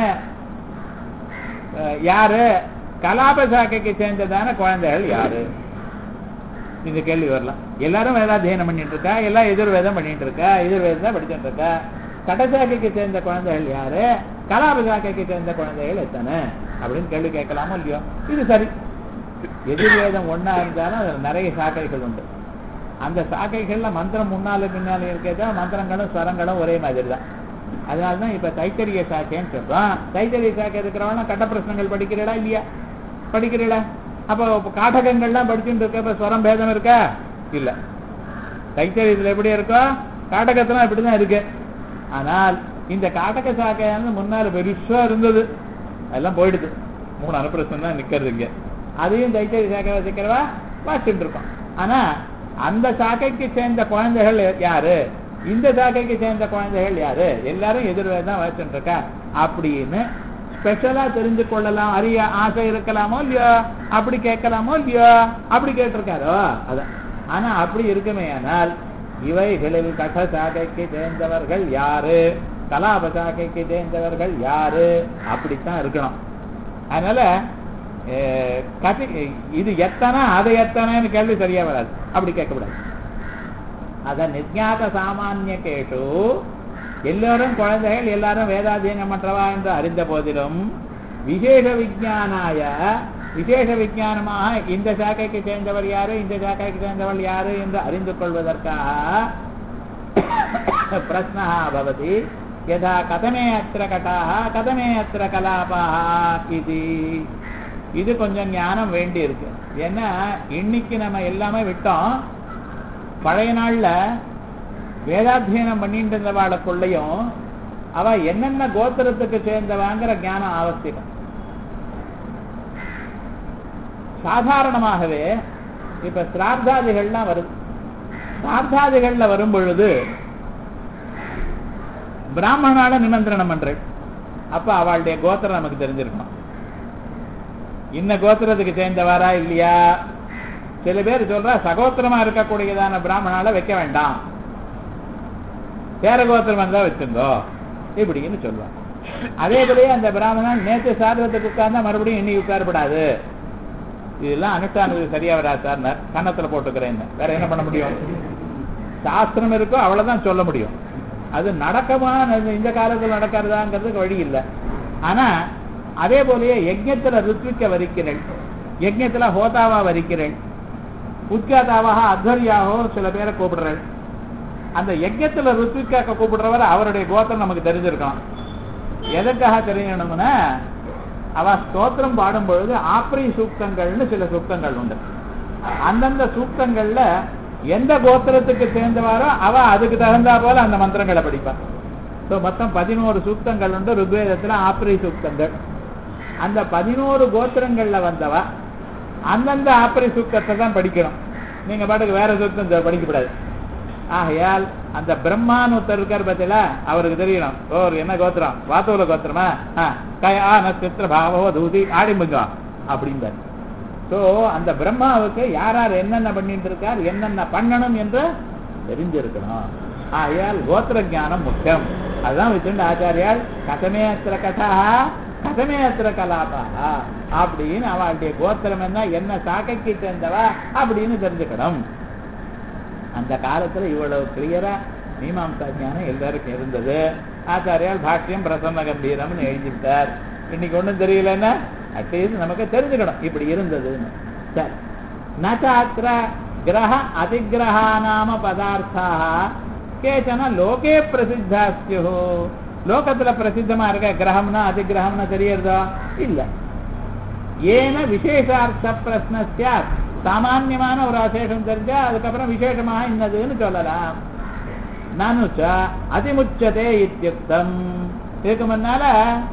யாரு, கலாப சாக்கைக்கு சேர்ந்ததான குழந்தைகள் யாரு? இந்த கேள்வி வரலாம். எல்லாரும் வேதாத்தியனம் பண்ணிட்டு இருக்கா, எல்லாம் எதிர்வேதம் பண்ணிட்டு இருக்கா, எதிர்வேதம் தான் படிச்சுட்டு இருக்கா. கடசாக்கைக்கு சேர்ந்த குழந்தைகள் யாரு, கலாப சாக்கைக்கு சேர்ந்த குழந்தைகள் எத்தனை அப்படின்னு கேள்வி கேட்கலாமோ இல்லையோ? இது சரி. எதிர்வேதம் ஒன்னா இருந்தாலும் அதுல நிறைய சாக்கைகள் உண்டு. அந்த சாக்கைகள்ல மந்திரம் முன்னால பின்னால இருக்கிறதா, மந்திரங்களும் ஸ்வரங்களும் ஒரே மாதிரி தான். அதனாலதான் இப்ப தைத்தரிய சாக்கைன்னு சொல்றோம். தைத்தரிய சாக்கை இருக்கிறவங்க கட்ட பிரச்சனைகள் படிக்கிறீடா இல்லையா? படிக்கிறீடா? அப்ப காட்டகங்கள்லாம் படிச்சுட்டு இருக்க, இப்ப ஸ்வரம் பேதம் இருக்கா? இல்ல. தைத்தரியத்துல எப்படி இருக்கோ காட்டகத்துல இப்படிதான் இருக்கு. ஆனால் இந்த காட்டக சாக்கையானது முன்னால பெருசா இருந்தது, அதெல்லாம் போயிடுது. 3 அனுப்பிரசம் தான் நிக்கிறது இங்க. அதையும் தைத்தறி சாக்கை வச்சுக்கிறவா வாசிட்டு இருக்கோம். ஆனா அந்த சாக்கைக்கு சேர்ந்த குழந்தைகள் யாரு, இந்த சாக்கைக்கு சேர்ந்த குழந்தைகள் யாரு, எல்லாரும் எதிர்வேதான் வாசிட்டு இருக்கா அப்படின்னு ஸ்பெஷலா தெரிஞ்சு கொள்ளலாம், அறிய ஆசை இருக்கலாமோ இல்லையோ, அப்படி கேட்கலாமோ இல்லையோ, அப்படி கேட்டிருக்காரோ அதான். ஆனா அப்படி இருக்குமே ஆனால் இவைகளில் கட சாக்கைக்கு சேர்ந்தவர்கள் யாரு, கலாப சாக்கைக்கு சேர்ந்தவர்கள் யாரு, அப்படித்தான் இருக்கணும். அதனால இது எத்தனை அதை எத்தனைன்னு கேள்வி சரியா வராது, அப்படி கேட்கக்கூடாது. அத நிஜ்ஞாத சாமான்யகேஷு எல்லாரும் குழந்தைகள், எல்லாரும் வேதாத்தியனம் பண்றவா என்று அறிந்த போதிலும் விசேஷ விஜானாய விசேஷ விஜானமாக இந்த சாக்கைக்கு சேர்ந்தவர் யாரு, இந்த சாக்கைக்கு சேர்ந்தவள் யாரு என்று அறிந்து கொள்வதற்காக பிரஸ்னா பவதி. யதா கதமே அத்திர கட்டாக கதமே அத்திர கலாபாக இது. இது கொஞ்சம் ஞானம் வேண்டி இருக்கு. ஏன்னா இன்னைக்கு நம்ம எல்லாமே விட்டோம். பழைய நாள்ல வேதாத்தியனம் பண்ணிட்டு இருந்தவாளுக்குள்ளையும் அவ என்னென்ன கோத்திரத்துக்கு சேர்ந்தவாங்கிற ஞானம் அவசியம். சாதாரணமாகவே இப்ப சிரார்த்தாதிகள்லாம் வருது. சிரார்த்தாதிகள்ல வரும் பொழுது பிராமணால நிமந்திரணம் பண்றேன். அப்ப அவளுடைய கோத்திரம் நமக்கு தெரிஞ்சிருக்கணும். இன்ன கோத்திரத்துக்கு சேர்ந்தவாரா இல்லையா? சில பேர் சொல்றா சகோத்திரமா இருக்கக்கூடியதான பிராமணால வைக்க வேண்டாம், வேற கோத்திரம் வந்தா வச்சுங்கோ இப்படின்னு சொல்லுவாங்க. அதே போலயே அந்த பிராமணன் நேற்று சாதத்துக்கு உட்கார்ந்தா மறுபடியும் இன்னைக்கு உட்காரப்படாது, இதெல்லாம் அனுஷ்டானது சரியா வராது சார், கன்னத்துல போட்டுக்கிறேன். வேற என்ன பண்ண முடியும்? சாஸ்திரம் இருக்கோ அவ்வளவுதான் சொல்ல முடியும். அது நடக்கமா இந்த காலத்தில் நடக்கிறதாங்கிறதுக்கு வழி இல்லை. ஆனா அதே போலயே யஜ்ஞத்துல ருத்விக்க வரிக்கிறேன், யஜ்ஞத்துல ஹோதாவா வரிக்கிறேன், உத்காதாவாக அத்வரியாகவோ சில பேரை கூப்பிடுறேன். அந்த யஜ்ஞத்துல ருத்விக்காக்க கூப்பிடுறவர் அவருடைய கோத்திரம் நமக்கு தெரிஞ்சிருக்கணும். எதற்காக தெரியணும்னா அவ ஸ்தோத்திரம் பாடும் பொழுது ஆப்ரி சூக்தங்கள்னு சில சூக்தங்கள் உண்டு. அந்தந்த சூக்தங்கள்ல எந்த கோத்திரத்துக்கு சேர்ந்தவாரோ அவ அதுக்கு தகுந்தா போல அந்த மந்திரங்களை படிப்பா. ஸோ மொத்தம் 11 சூக்தங்கள் உண்டு ருக்வேதத்துல, ஆப்ரி சூக்தங்கள். அந்த 11 கோத்திரங்கள்ல வந்தவ அந்தந்த ஆப்ரி சூக்தத்தை தான் படிக்கணும். நீங்க பாட்டுக்கு வேற சூக்தம் படிக்கப்படாது. ஆகையால் அந்த பிரம்மான்னு ஒருத்தர் இருக்கார் பத்தில, அவருக்கு தெரியணும் என்ன கோத்திரம், வாத்தூல கோத்திரமா, கயா நட்சத்திர பாவோ தூதி ஆடிமுங்க அப்படின்பார். ஸோ அந்த பிரம்மாவுக்கு யார் யார் என்னென்ன பண்ணிட்டு இருக்கார், என்னென்ன பண்ணணும் என்று தெரிஞ்சிருக்கணும். ஆகையால் கோத்திர ஞானம் முக்கியம். அதுதான் வச்சுட்டு ஆச்சாரியால் கதமே அத்திர கதா கதமே அத்திர கலாபா அப்படின்னு அவளுடைய கோத்திரம் என்ன சாக்கைக்கு சேர்ந்தவா அப்படின்னு தெரிஞ்சுக்கணும். அந்த காலத்துல இவ்வளவு கிளியரா மீமாம்சா ஞானம் எல்லாருக்கும் இருந்தது. ஆச்சாரியால் பாஷ்யம் பிரசன்ன கம்பீரம்னு எழுதிட்டார். இன்னைக்கு ஒண்ணும் தெரியலன்னா அட்லீஸ்ட் நமக்கு தெரிஞ்சுக்கணும் இப்படி இருந்ததுன்னு. சரி, நச்சாத்திர கிரக அதிகிரகா நாம பதார்த்தா கேச்சன லோகே பிரசித்தா ஸ்யு. லோகத்துல பிரசித்தமா இருக்க கிரகம்னா அதிகிரகம்னா தெரியறதா இல்ல. ஏன விசேஷார்த்த பிரஸ்ன சாத், சாமான்யமான ஒரு அசேஷம் தெரிஞ்சா அதுக்கப்புறம் விசேஷமாக இன்னதுன்னு சொல்லலாம். நானுச்ச அதிமுச்சதே இத்யுக்தம். இதுக்கு முன்னால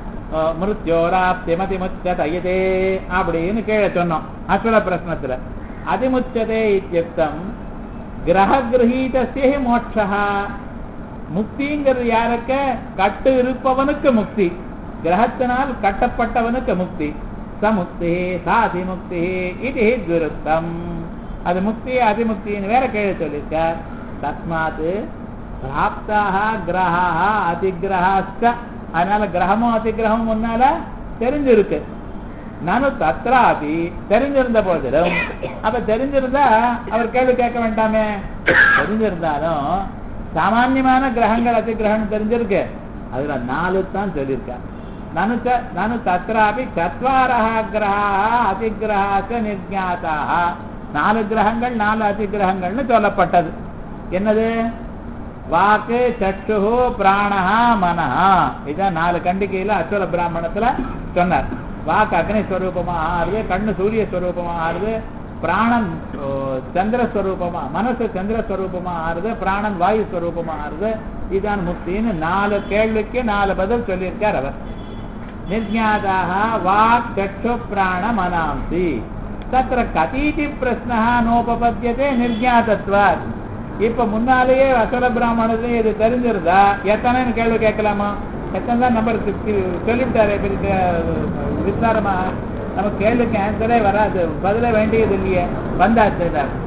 மிருத்யோராப்திமதிமுச்சதயதே அப்படின்னு கீழே சொன்னோம் அஸ்வல பிரஸ்னத்துல. அதிமுச்சதே இத்யுக்தம் கிரக கிரகீதஸ்ய மோட்சா. முக்திங்கிறது யாருக்க, கட்டு இருப்பவனுக்கு முக்தி, கிரகத்தினால் கட்டப்பட்டவனுக்கு முக்தி. சமுக்தி சாதிமுக்தி இது துருத்தம். அது முக்தி அதிமுக்தின்னு வேற கேள்வி சொல்லியிருக்கார். தஸ்மாத் பிராப்தாக கிரகா அதிகிரகாச்ச. அதனால கிரகமும் அதிகிரகமும் முன்னால தெரிஞ்சிருக்கு. நானும் தத்ராபி தெரிஞ்சிருந்த போதிலும், அப்ப தெரிஞ்சிருந்தா அவர் கேள்வி கேட்க வேண்டாமே. தெரிஞ்சிருந்தாலும் சாமான்யமான கிரகங்கள் அதிகிரகம் தெரிஞ்சிருக்கு, அதுல 4 தான் சொல்லியிருக்கார். நானு தத்ராபி 4 கிரகா அதிகிரகாச்ச நிர்ஞாதா. 4 கிரகங்கள் 4 அதிகிரகங்கள்னு சொல்லப்பட்டது. என்னது? வாக்கு சக்ஷு பிராணஹா மனஹா. இதான் 4 கண்டிகையில அஸ்வர பிராமணத்துல சொன்னார். வாக்கு அக்னி ஸ்வரூபமா ஆறுது, கண்ணு சூரிய ஸ்வரூபமா ஆறுது, பிராணன் சந்திரஸ்வரூபமா, மனசு சந்திரஸ்வரூபமா ஆறுது, பிராணன் வாயு ஸ்வரூபமா ஆறுது. இதான் முக்தின்னு 4 கேள்விக்கு 4 பதில் சொல்லியிருக்கார் அவர். நிர்ஞாதாக வாக் சக்ஷு பிராண மனாம்சி. தத்திர கதீதி பிரஸ்னஹ நோபபத்யதே நிர்ஞாதத்வாத். இப்ப முன்னாலேயே அசல பிராமணத்துல இது தெரிஞ்சிருந்தா எத்தனைன்னு கேள்வி கேட்கலாமா? எத்தனை தான் நம்பர் சொல்லிவிட்டாரு விஸ்தாரமா. நம்ம கேள்விக்கு ஆன்சரே வராது, பதில வேண்டியது இல்லையே, வந்தாச்சு.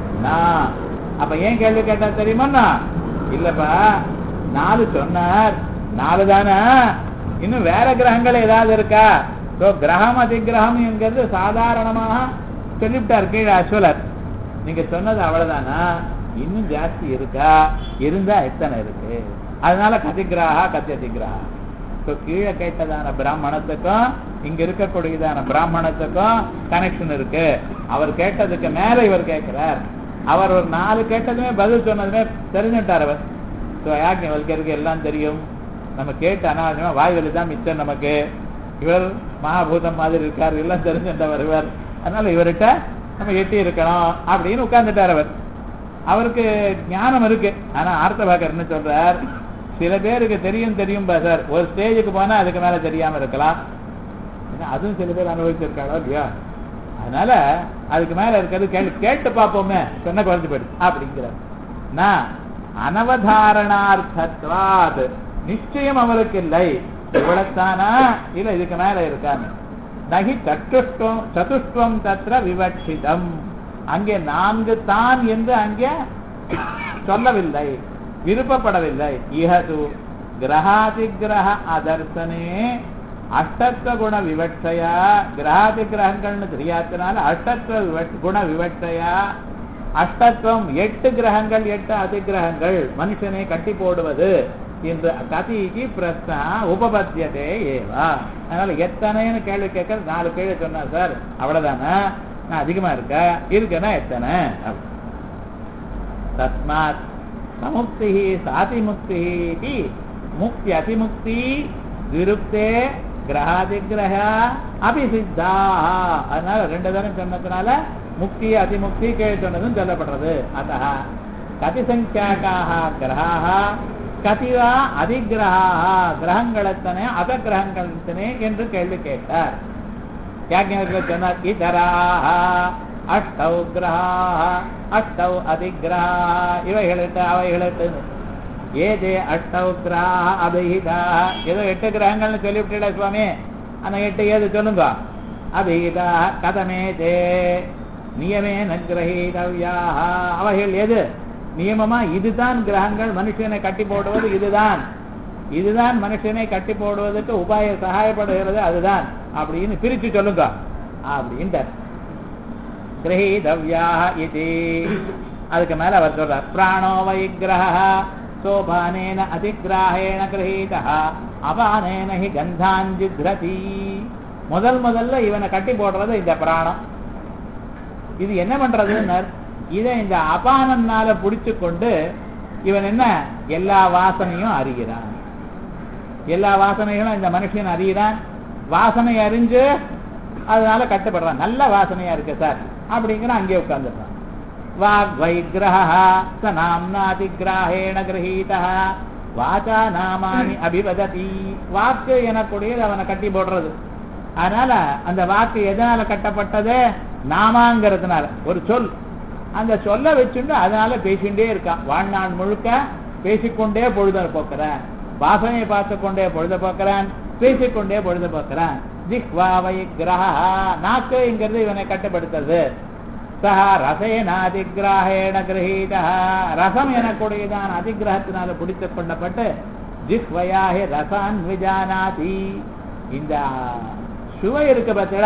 அப்ப ஏன் கேள்வி கேட்டா தெரியுமா? இல்லப்பா 4 சொன்னார், 4 தானே, இன்னும் வேற கிரகங்கள் ஏதாவது இருக்கா? கிரகம் அதிகிரகம் என்கிறது சாதாரணமாக சொல்லிவிட்டார் கீழே அஸ்வலர். நீங்க சொன்னது அவ்வளவுதானா, இன்னும் ஜாஸ்தி இருக்கா? இருந்தா எத்தனை இருக்கு? அதனால கதிகிரகா கத்தியதிகிரகா. கீழே கேட்டதான பிராமணத்துக்கும் இங்க இருக்கக்கூடியதான பிராமணத்துக்கும் கனெக்ஷன் இருக்கு. அவர் கேட்டதுக்கு மேல இவர் கேட்கிறார். அவர் ஒரு 4 கேட்டதுமே பதில் சொன்னதுமே தெரிஞ்சுட்டார் அவர். யாக்ஞவல்கருக்கு எல்லாம் தெரியும், நம்ம கேட்டு அனாவசியமா வாய்வெளி தான் மிச்சம் நமக்கு. இவர் மகாபூதம் மாதிரி இருக்கார், எல்லாம் தெரிஞ்சுட்டவர் இவர். அதனால இவர்கிட்ட நம்ம எட்டி இருக்கணும் அப்படின்னு உட்கார்ந்துட்டார் அவர். அவருக்கு ஞானம் இருக்கு. ஆனா ஆர்த்தபாகர் என்ன சொல்றார், சில பேருக்கு தெரியும் சார், ஒரு ஸ்டேஜுக்கு போனா அதுக்கு மேல தெரியாம இருக்கலாம். அதுவும் சில பேர் அனுபவிச்சிருக்காளோ இல்லையா? அதனால அதுக்கு மேல இருக்கிறது கேட்டு பார்ப்போமே, சொன்ன குறைஞ்சு போயிடுச்சு அப்படிங்கிறார். நான் அனவதாரணார்த்தத்வாத், நிச்சயம் அவருக்கு இல்லை, இவ்வளத்தானா இல்ல இதுக்கு மேல இருக்கான்னு. நகி சதுஷ்டம் தத்ர விவட்சிதம். அங்கே 4 தான் என்று அங்கே சொல்லவில்லை, விருப்பப்படவில்லை. இஹது கிரகாதிகிரக அதர்சனே அஷ்டத்வ குண விவட்சையா. கிரகாதிகிரகங்கள்னு தெரியாதனால அஷ்டத்வ குண விவட்சையா. அஷ்டத்வம் 8 கிரகங்கள் 8 அதிகிரகங்கள் மனுஷனை கட்டி போடுவது என்று கதிக்கு பிரஸ்னா உபபத்தியதே ஏவா. அதனால எத்தனைன்னு கேள்வி கேட்க 4 கேள்வி சொன்னா சார், அவ்வளவுதானா? நான் அதிகமா இருக்குன்னா எத்தனை? தஸ்மாத் சமுக்தி சாதிமுக்தி முக்தி அதிமுக்தி விருப்தே கிரகாதிகிரக அபிசித்தா. அதனால ரெண்டு தரம் சொன்னதுனால முக்தி அதிமுக்தி கீழே சொன்னதும் சொல்லப்படுறது. அத கதிசங்கியாக கிரகாக கதிவா அதிகிரகாக கிரகங்களத்தனே அதகிரகங்களத்தனே என்று கேள்வி கேட்டார். யாஜ்ஞவல்க்யர் சொன்னார் இதராக அஷ்டௌ கிரகாக அஷ்டௌ அதிகிரகாக இவைகளிட்டு அவைகளிட்டு ஏதே அஷ்டௌ கிரகாக அபிஹிதா. ஏதோ 8 கிரகங்கள்னு சொல்லிவிட்டா சுவாமி, அந்த 8 ஏது சொல்லுங்க. அபிஹிதா கதமேதே நியமேன கிரஹீதவ்யாக. அவைகள் எது நியமமா இதுதான் கிரகங்கள் மனுஷனை கட்டி போடுவது, இதுதான் மனுஷனை கட்டி போடுவதற்கு உபாய சகாயப்படுகிறது அதுதான் அப்படின்னு பிரிச்சு சொல்லுங்க அப்படின்ட்டு கிரஹீதவ்யாக இது. அதுக்கு மேல அவர் சொல்றார் பிராணோ வைக்கிரஹ சோபானேன அதிகிராஹேண கிரஹீதா அபானேன ஹி கந்தாஞ்சித்ரதி. முதல்ல இவனை கட்டி போடுறது இந்த பிராணம். இது என்ன பண்றதுன்னு இதை இந்த அபானனால புடிச்சு கொண்டு இவன் என்ன எல்லா வாசனையும் அறிகிறான். எல்லா வாசனைகளும் இந்த மனுஷன் அறிகிறான். வாசனை அறிஞ்சு அதனால கட்டுப்படுறான். நல்ல வாசனையா இருக்கு சார் அப்படிங்கிற அங்கே உட்கார்ந்துடுறான். வாக் வைக்கிரஹ ச நாம்னாதிகிராஹேண கிரஹீதா வாசா நாமானி அபிவததி. வாக்கு எனக்கூடியது அவனை கட்டி போடுறது. அதனால அந்த வாக்கு எதனால கட்டப்பட்டது? நாமாங்கிறதுனால. ஒரு சொல், அந்த சொல்ல வச்சுட்டு அதனால பேசிண்டே இருக்கான். வாழ்நாள் முழுக்க பேசிக்கொண்டே பொழுத போக்குறான். வாசனையை பார்த்து கொண்டே பொழுத போக்குறான், பேசிக்கொண்டே பொழுத போக்குறான். ஜிஹ்வா வைக்கிரஹ நாக்குங்கிறது இவனை கட்டுப்படுத்துறது. சஹா ரசேனாதிகிராஹேண கிரஹீதா ரசம் எனக்கூடியதான் அதிகிரகத்தினால பிடித்து கொள்ளப்பட்டு ஜிஹ்வயாஹி ரசான் விஜானாதி. இந்த சுவை இருக்கு பார்த்தா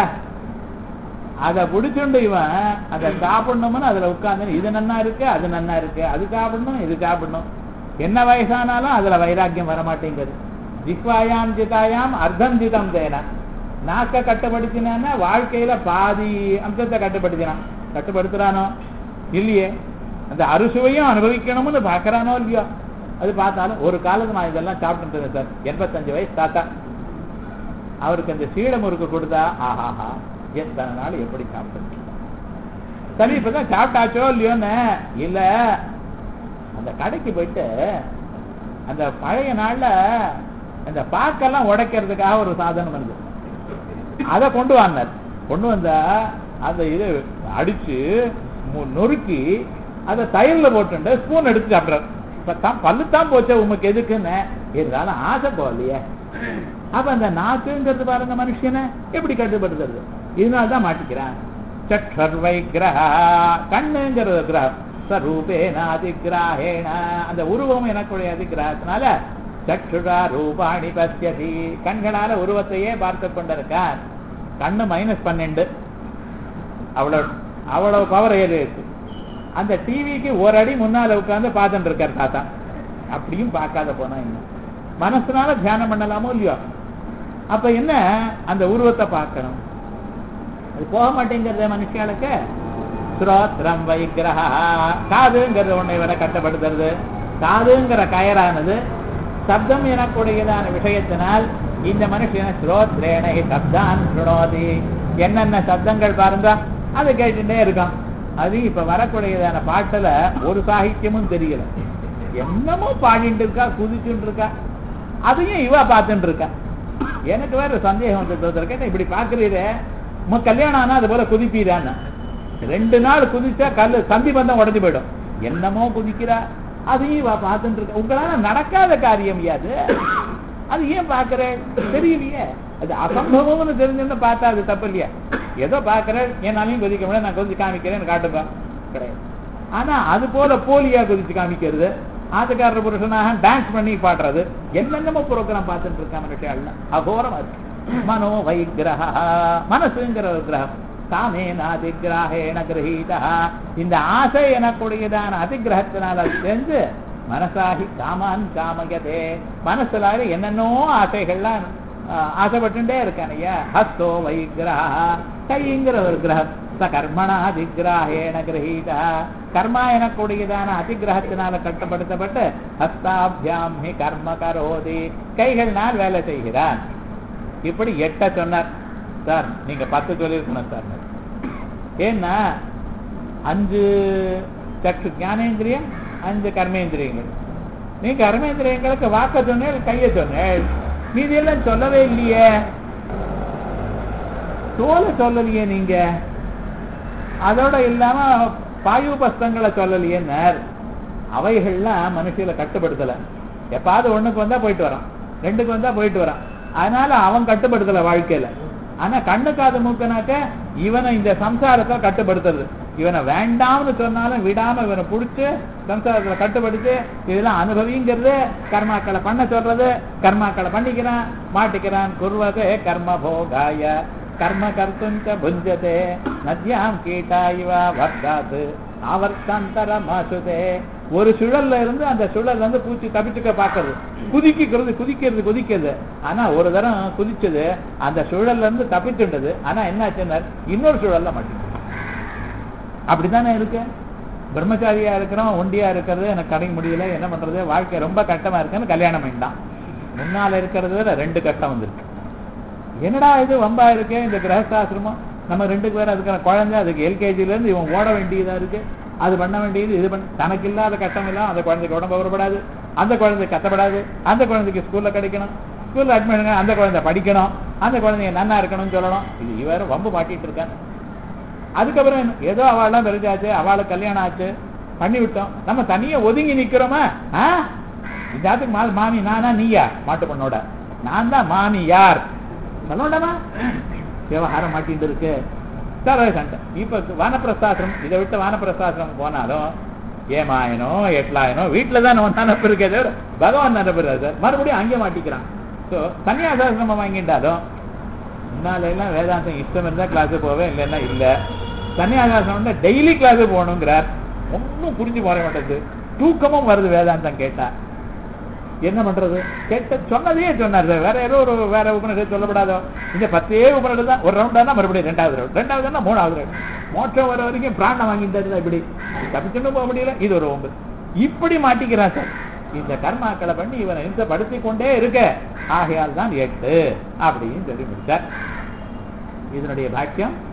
அதை பிடிச்சுண்டு இவன் அதை சாப்பிடணும்னு அதுல உட்கார்ந்து இது நன்னா இருக்கு அது நன்னா இருக்கு, அது சாப்பிடணும் இது சாப்பிடணும். என்ன வயசானாலும் அதுல வைராக்கியம் வரமாட்டேங்குது. ஜிஹ்வாயாம் ஜிதாயாம் அர்த்தம் ஜிதம் தேனா. நாக்க கட்டுப்படுத்தினா வாழ்க்கையில பாதி அம்சத்தை கட்டுப்படுத்துறானோ இல்லையே. அந்த அறுசுவையும் அனுபவிக்கணும்னு பாக்குறானோ இல்லையோ. அது பார்த்தாலும் ஒரு காலத்து நான் இதெல்லாம் சாப்பிட்டு சார், 85 வயசு தாத்தா, அவருக்கு அந்த சீட முறுக்கு கொடுத்தா ஆஹாஹா எத்தனை நாள் எப்படி சாப்பிட்டு. சரி இப்பதான் சாப்பிட்டாச்சோ இல்லையோன்னு இல்ல, அந்த கடைக்கு போயிட்டு அந்த பழைய நாள்ல அந்த பாக்கெல்லாம் உடைக்கிறதுக்காக ஒரு சாதனம் வருது, அதை கொண்டு வந்தா அந்த இது அடிச்சு நொறுக்கி அதை தயிர்ல போட்டு ஸ்பூன் எடுத்து சாப்பிட்றாரு. பல்லுத்தான் போச்ச உமக்கு எதுக்குன்னு இருந்தாலும் ஆசை போகலையே. அப்ப அந்த நாக்குங்கிறது பாருங்க மனுஷனை எப்படி கட்டுப்படுத்துறது. இதனால்தான் மாட்டிக்கிறான். சக்ஷர்வை கிரக கண்ணுங்கிற கிரகம் சரூபேன அதிகிராஹேண அந்த உருவம் எனக்குடைய அதிகிரகத்தினால சக்ஷுரா ரூபாணி பசியதி கண்களால உருவத்தையே பார்த்து கொண்டிருக்கான். கண்ணு -12 அவ்வளவு பவர் ஏறிடுச்சு. அந்த டிவிக்கு ஒரு அடி முன்னால உட்கார்ந்து பார்த்துட்டு இருக்காரு தாத்தா. அப்படியும் பார்க்காத போனா என்ன மனசுனால தியானம் பண்ணலாமோ இல்லையோ. அப்ப என்ன அந்த உருவத்தை பார்க்கணும், அது போக மாட்டேங்கிறத மனுஷாளுக்கு. ஸ்ரோத்ரம் வைக்கிரஹ காதுங்கிறது ஒன்றை வர கட்டப்படுத்துறது. காதுங்கிற கயரானது சப்தம் எனக்கூடியதான விஷயத்தினால் இந்த மனுஷன ஸ்ரோத்ரேணை சப்தான் சுணோதி. என்னென்ன சப்தங்கள் பாருங்க அது கேட்டுட்டே இருக்கான். அது இப்ப வரக்கூடியதான பாட்டுல ஒரு சாகித்யமும் தெரியல, என்னமோ பாடிட்டு இருக்கா, குதிச்சுட்டு இருக்கா, அதையும் இவ பார்த்துட்டு இருக்கா. எனக்கு வேற சந்தேகம் வந்து இப்படி பாக்குறீரே உங்க கல்யாணம் ஆனா அது போல குதிப்பீரான்னு. 2 நாள் குதிச்சா கல்லு சந்தி பந்தம் உடஞ்சு போயிடும். என்னமோ குதிக்கிறா, அதையும் இவ பார்த்துட்டு இருக்க. உங்களால நடக்காத காரியம் யாது, அது ஏன் பாக்குறேன் தெரியலையே. அது அசம்பவம்னு தெரிஞ்சுன்னு பார்த்தா அது தப்பு இல்லையா. ஏதோ பாக்குறேன் என்னாலையும் குதிக்க முடியாது, நான் குதிச்சு காமிக்கிறேன்னு காட்டுப்பா கிடையாது. ஆனா அது போல போலியா குதிச்சு காமிக்கிறது, ஆத்துக்காரர் புருஷனாக டான்ஸ் பண்ணி பாடுறது, என்னென்னமோ ப்ரோக்ராம் பார்த்துட்டு இருக்காம விஷயம் அகோரமா இருக்கு. மனோ வைக்கிரஹ மனசுங்கிற ஒரு கிரகம் காமேன அதிகிராஹேண கிரஹீதா இந்த ஆசை எனக்கூடியதான அதிகிரகத்தினால சேர்ந்து மனசாகி காமான் காமயதே மனசுல என்னென்னோ ஆசைகள்லாம் ஆசைப்பட்டுட்டே இருக்கானையா. ஹஸ்தோ வைக்கிரஹ கைங்கிற ஒரு கிரகம் ச கர்மணா அதிகிராஹேண கிரஹீதா கர்மா எனக்கூடியதான அதிகிரகத்தினால கட்டுப்படுத்தப்பட்டு ஹஸ்தாபியாம் ஹி கர்ம கரோதி கைகள்னால் வேலை செய்கிறான். இப்படி 8 சொன்னார். சார் நீங்க 10 சொல்லியிருக்கணும் சார். ஏன்னா 5 சக்ஷு ஞானேந்திரியம், 5 கர்மேந்திரியங்கள். நீ கர்மேந்திரியங்களுக்கு வாக்க சொன்னேன், கைய சொன்னேன், மீதியெல்லாம் சொல்லவே இல்லையே. தோலை சொல்லலையே நீங்க, அதோட இல்லாம பாயுபஸ்தங்களை சொல்லலையேன்னார். அவைகள்லாம் மனுஷில கட்டுப்படுத்தல. எப்பாவது ஒண்ணுக்கு வந்தா போயிட்டு வரான், 2க்கு வந்தா போயிட்டு வரான். அதனால அவன் கட்டுப்படுத்தல வாழ்க்கையில. ஆனா கண்ணுக்காது மூக்கனாக்க இவனை இந்த சம்சாரத்தை கட்டுப்படுத்துறது. இவனை வேண்டாம்னு சொன்னாலும் விடாம இவனை புடிச்சு சம்சாரத்துல கட்டுப்படுத்தி இதெல்லாம் அனுபவிங்கிறது, கர்மாக்களை பண்ண சொல்றது, கர்மாக்களை பண்ணிக்கிறான், மாட்டிக்கிறான். குர்வதே கர்ம போகாய கர்ம கர்த்துஞ்ச புஞ்சதே நத்யாம் கீட்டா இவா வர்த்தாது ஆவர்த்தாந்தரமாசுதே. ஒரு சுழல்ல இருந்து அந்த சுழல்ல இருந்து பூச்சி தப்பிச்சுக்க பாக்குறது, குதிக்கிறது. ஆனா ஒரு தரம் குதிச்சது அந்த சுழல்ல இருந்து தப்பிச்சுட்டது. ஆனா என்னாச்சுன்னா இன்னொரு சுழல்ல மாட்டேங்குது. அப்படித்தானே இருக்கு. பிரம்மச்சாரியா இருக்கிறோம், ஒண்டியா இருக்கிறது, எனக்கு கடை முடியல, என்ன பண்றது, வாழ்க்கை ரொம்ப கஷ்டமா இருக்குன்னு கல்யாணம் வேண்டாம். முன்னால இருக்கிறது 2 கஷ்டம் வந்துருக்கு. என்னடா இது வம்பா இருக்கு இந்த கிரகஸ்தாசிரமம், நம்ம 2க்கு வேற அதுக்கான குழந்தை, அதுக்கு எல்கேஜில இருந்து இவன் ஓட வேண்டியதா இருக்கு, அது பண்ண வேண்டியது, இது பண்ண, தனக்கு இல்லாத கஷ்டம் எல்லாம் அந்த குழந்தைக்கு உடம்பு வரப்படாது, அந்த குழந்தை கத்தப்படாது, அந்த குழந்தைக்கு ஸ்கூல்ல கிடைக்கணும், ஸ்கூல்ல அட்மிஷன், அந்த குழந்தை படிக்கணும், அந்த குழந்தைங்க நன்னா இருக்கணும்னு சொல்லணும். இது இவரும் வம்பு மாட்டிட்டு இருக்காங்க. அதுக்கப்புறம் ஏதோ அவள்லாம் தெரிஞ்சாச்சு, அவளுக்கு கல்யாணம் ஆச்சு, பண்ணி விட்டோம், நம்ம தனியா ஒதுங்கி நிக்கிறோமா? இதாத்துக்கு மாமி நானா நீயா? மாட்டு பண்ணோட நான் தான் மாமி யார் சொல்லணுமா? விவகாரம் மாட்டிட்டு இருக்கு. சண்டை. இப்ப வானப்பிரஸ்தாசிரம், இதை விட்டு வானப்பிரஸ்தாசிரம் போனாலும் ஏமாயனோ எட்லாயனோ வீட்டுலதான் நம்ம நினப்பு இருக்கே தவிர பகவான் நினப்பு சார். மறுபடியும் அங்கே மாட்டிக்கிறான். ஸோ சன்னியாசாசிரமம் வாங்கிட்டாலும் முன்னால எல்லாம் வேதாந்தம் இஷ்டம் இருந்தா கிளாஸு போவேன், இல்லைன்னா இல்ல. சன்னியாசாசிரமம் டெய்லி கிளாஸு போகணுங்கிறார். ஒன்னும் புரிஞ்சு போற மாட்டேங்குது. தூக்கமும் வருது வேதாந்தம் கேட்டா. என்ன பண்றது? கேட்ட சொன்னதே சொன்னார். வேற ஏதோ ஒரு வேற உபநிஷத்து சொல்லப்படாதோ. இந்த 10 உபநிஷத்து தான். ஒரு ரவுண்டானா மறுபடியும் 2வது ரவுண்ட், 2வதுன்னா 3வது ரவுண்ட். மோட்சம் வர வரைக்கும் பிராணம் வாங்கிட்டு இப்படி தப்பிச்சுன்னு போக முடியல. இது ஒரு ஒம்பு. இப்படி மாட்டிக்கிறான் சார். இந்த கர்மாக்களை பண்ணி இவனை இம்சப்படுத்திக் கொண்டே இருக்க. ஆகையால் தான் 8 அப்படின்னு சொல்லி முடிச்சார். இதனுடைய பாக்கியம்